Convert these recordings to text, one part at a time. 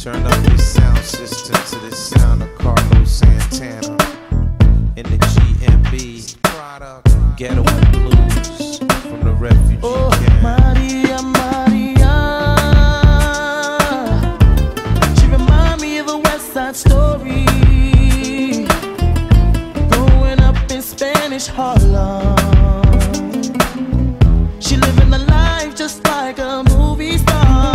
Turn up your sound system to the sound of Carlos Santana in the GMB Ghetto and Blues from the refugee camp. Maria, Maria, she remind me of a West Side Story. Growing up in Spanish Harlem, she living the life just like a movie star.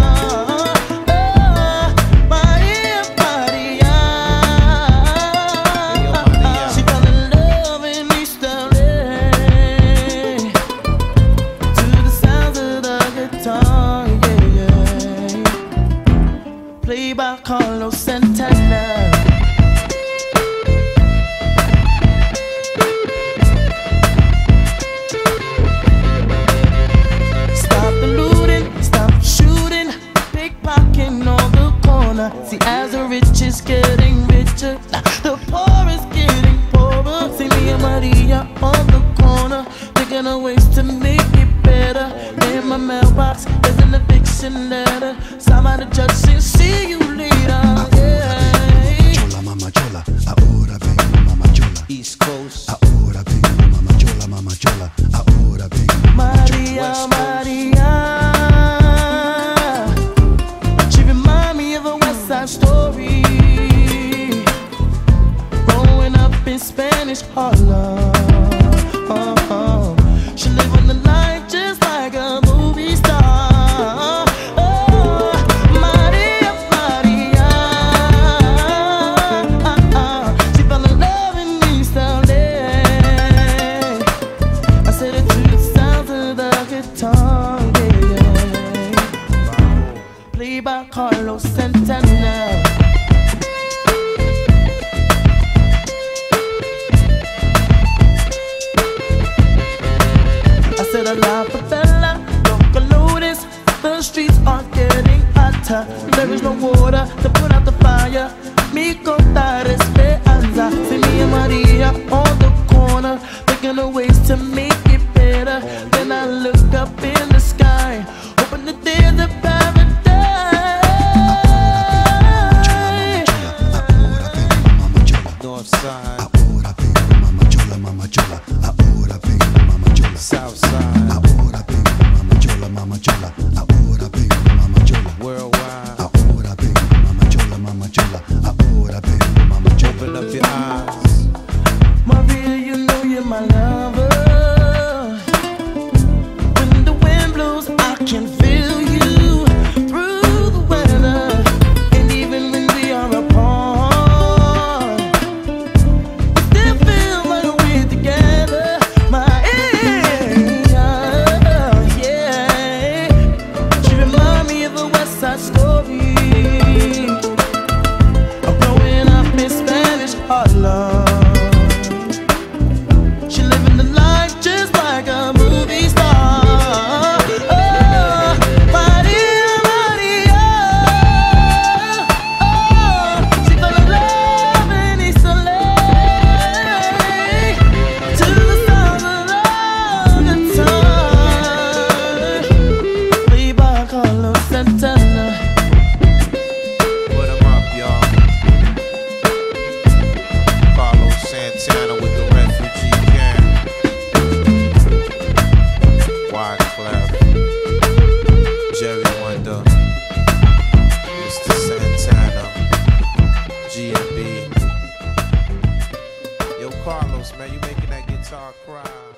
Played by Carlos Santana. Stop the looting, stop shooting, pickpocketing on the corner. See, as the rich is getting richer, the poor is getting poorer. See me and Maria on the corner, thinking of ways to make it better. In my mailbox, there's an eviction letter. Somebody judge says, see you later. Chola, mama chola, ahora vengo, mama chola. East Coast. Ahora vengo, mama chola, mama chola. Ahora vengo, mama chola. Maria, Maria, she remind me of a West Side Story. Growing up in Spanish Harlem, she living the life just like a movie star. Maria, Maria, she fell in love in East LA. I said it to the sound of the guitar, yeah. Played by Carlos Santana. I said a la favela, local notice, the streets are getting hotter. There is no water to put out the fire. Mi contar esperanza. See me and Maria on the corner, thinking of ways to make it better. Then I look up in the sky, hoping that there's a paradise. North side. Ahora vengo, mama chola, mama chola. Ahora vengo, mama chola. South side. Ahora vengo, mama chola, mama chola. Ahora vengo, mama chola. Worldwide. Ahora vengo, mama chola, mama chola. Ahora vengo, mama chola. Open up your eyes. Maria, you know you're my lover. When the wind blows, I can feel you through the weather. And even when we are apart, we still feel like we're together. Yeah. She remind me of a West Side Story. I'm growing up in Spanish Harlem. She living the life just like a movie star. Oh, Maria, Maria, oh, she fell in love in East LA. To the sound of the guitar, played by Carlos Santana. Put 'em up, y'all. Carlos Santana with the refugee camp. Wyclef, Jerry Wonder, Mr. Santana, GMB. Yo, Carlos, man, you making that guitar cry.